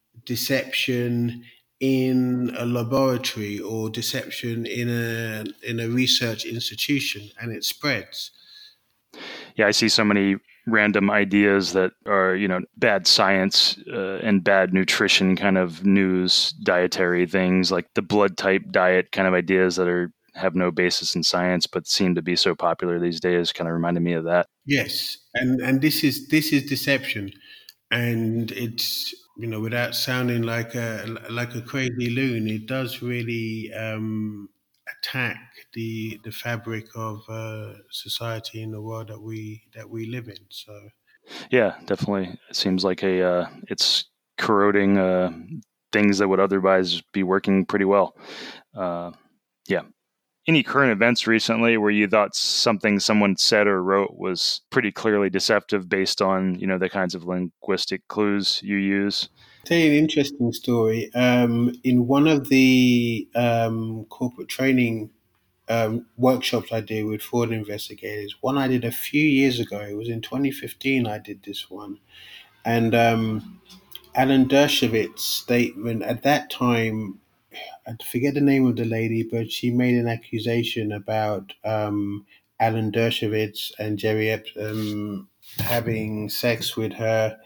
deception in a laboratory or deception in a in a research institution, and it spreads. Yeah, I see so many random ideas that are, you know, bad science uh, and bad nutrition kind of news, dietary things like the blood type diet kind of ideas that are have no basis in science but seem to be so popular these days. Kind of reminded me of that. Yes, and and this is this is deception, and it's, you know, without sounding like a like a crazy loon, it does really um, attack the the fabric of uh, society in the world that we that we live in. So Yeah, definitely. It seems like a uh, it's corroding uh, things that would otherwise be working pretty well. Uh, yeah. Any current events recently where you thought something someone said or wrote was pretty clearly deceptive based on, you know, the kinds of linguistic clues you use? tell you an interesting story. Um, in one of the um, corporate training um, workshops I did with fraud investigators, one I did a few years ago. It was in twenty fifteen. I did this one, and um, Alan Dershowitz's statement at that time, I forget the name of the lady, but she made an accusation about um, Alan Dershowitz and Jerry Epstein um, having sex with her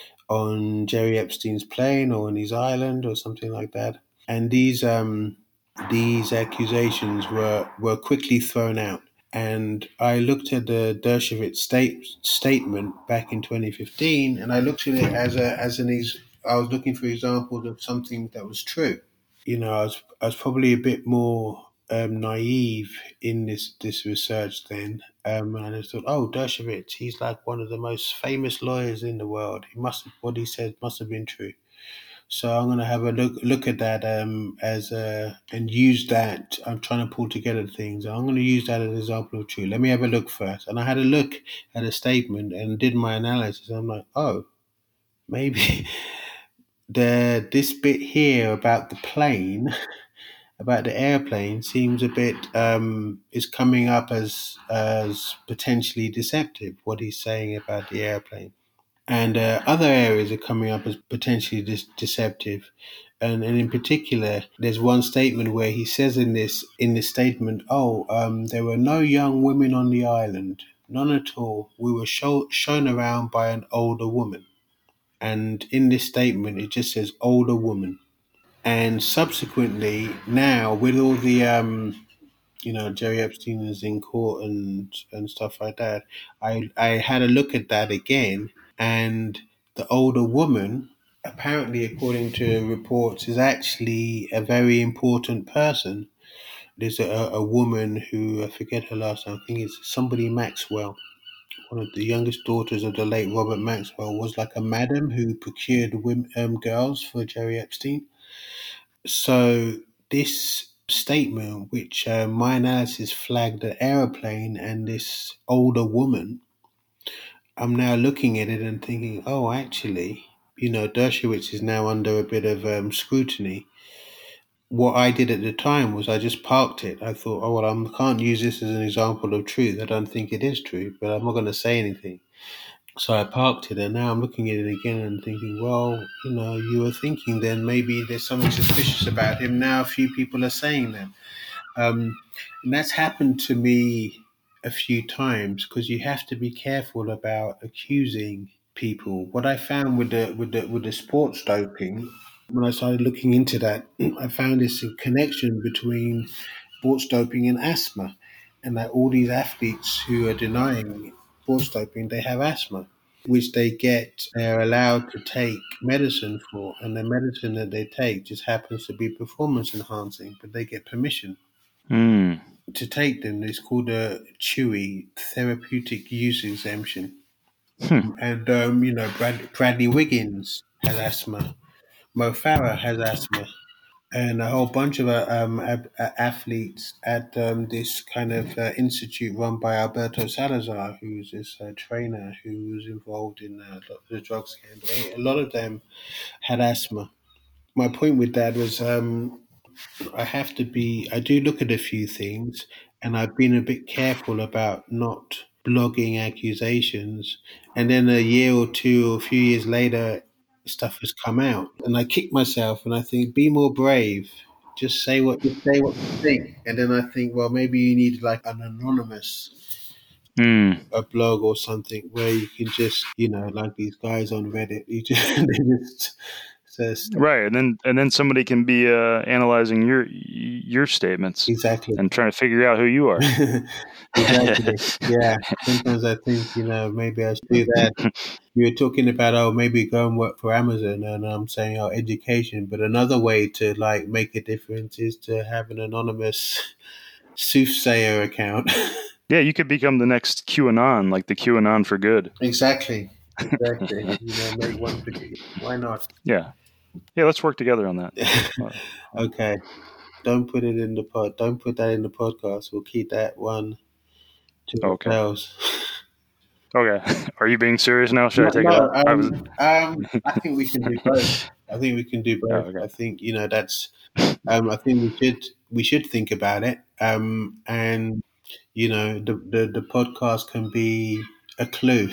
on Jerry Epstein's plane or on his island or something like that. And these um, these accusations were were quickly thrown out. And I looked at the Dershowitz state, statement back in twenty fifteen, and I looked at it as a as an ex- I was looking for examples of something that was true. You know, I was I was probably a bit more um, naive in this this research then, um, and I just thought, oh, Dershowitz, he's like one of the most famous lawyers in the world. He must what he said must have been true. So I'm going to have a look look at that um, as a and use that. I'm trying to pull together things. I'm going to use that as an example of truth. Let me have a look first. And I had a look at a statement and did my analysis. I'm like, oh, maybe the this bit here about the plane, about the airplane, seems a bit um, is coming up as as potentially deceptive. What he's saying about the airplane. And uh, other areas are coming up as potentially dis- deceptive. And, and in particular, there's one statement where he says in this in this statement, "Oh, um, there were no young women on the island, none at all. We were show- shown around by an older woman." And in this statement, it just says "older woman." And subsequently, now with all the um, you know, Jerry Epstein is in court and and stuff like that, I I had a look at that again, and the older woman, apparently, according to reports, is actually a very important person. There's a, a woman who, I forget her last name, I think it's somebody Maxwell, one of the youngest daughters of the late Robert Maxwell, was like a madam who procured women, um, girls for Jerry Epstein. So this statement, which uh, my analysis flagged an aeroplane and this older woman, I'm now looking at it and thinking, oh, actually, you know, Dershowitz is now under a bit of um, scrutiny. What I did at the time was I just parked it. I thought, oh, well, I can't use this as an example of truth. I don't think it is true, but I'm not going to say anything. So I parked it, and now I'm looking at it again and thinking, well, you know, you were thinking then maybe there's something suspicious about him. Now a few people are saying that. Um, and that's happened to me a few times because you have to be careful about accusing people. What I found with the with the with the sports doping, when I started looking into that, I found this connection between sports doping and asthma. and that all these athletes who are denying sports doping, they have asthma, which they get, they're allowed to take medicine for, and the medicine that they take just happens to be performance enhancing, but they get permission Mm. to take them. It's called a CHUI, therapeutic use exemption. Hmm. And um, you know, Brad, Bradley Wiggins has asthma, Mo Farah has asthma, and a whole bunch of uh, um, ab- uh, athletes at um, this kind of uh, institute run by Alberto Salazar, who's this uh, trainer who was involved in uh, the drug scandal. A lot of them had asthma. My point with that was um, I have to be, I do look at a few things, and I've been a bit careful about not blogging accusations. And then a year or two or a few years later, stuff has come out, and I kick myself and I think, be more brave. Just say what you say, what you think, and then I think, well, maybe you need like an anonymous Mm. a blog or something where you can just, you know, like these guys on Reddit, you just, they just says Right, and then and then somebody can be uh, analyzing your your statements exactly. and trying to figure out who you are. Exactly. Yeah. Sometimes I think, you know, maybe I should do that. You were talking about, oh, maybe go and work for Amazon, and I'm saying, oh, education. But another way to like make a difference is to have an anonymous soothsayer account. Yeah, you could become the next QAnon, like the QAnon for good. Exactly. Exactly. You know, make one for good. Why not? Yeah, yeah. Let's work together on that. Uh, Okay. Don't put it in the pod. Don't put that in the podcast. We'll keep that one to okay. ourselves. Okay. Are you being serious now? Should No, I take no, it out? I was. um, um, I think we can do both. I think we can do Oh, both. okay. I think, you know, that's. Um, I think we should we should think about it. Um, and you know, the, the the podcast can be a clue.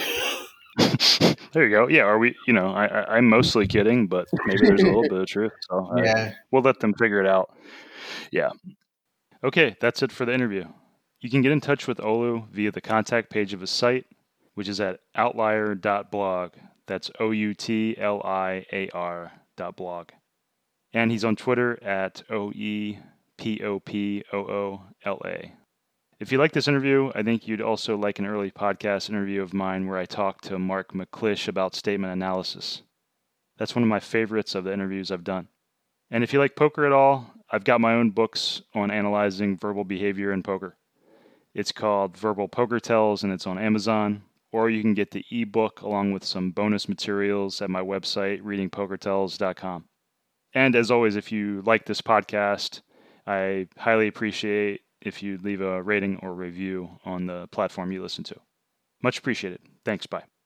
There you go. Yeah. Are we? You know, I, I I'm mostly kidding, but maybe there's a little bit of truth. So I, Yeah. we'll let them figure it out. Yeah. Okay, that's it for the interview. You can get in touch with Olu via the contact page of his site, which is at outlier dot blog. That's O U T L I A R dot blog. And he's on Twitter at O E P O P O O L A. If you like this interview, I think you'd also like an early podcast interview of mine where I talked to Mark McClish about statement analysis. That's one of my favorites of the interviews I've done. And if you like poker at all, I've got my own books on analyzing verbal behavior in poker. It's called Verbal Poker Tells, and it's on Amazon. Or you can get the ebook along with some bonus materials at my website, reading poker tells dot com. And as always, if you like this podcast, I highly appreciate if you leave a rating or review on the platform you listen to. Much appreciated. Thanks. Bye.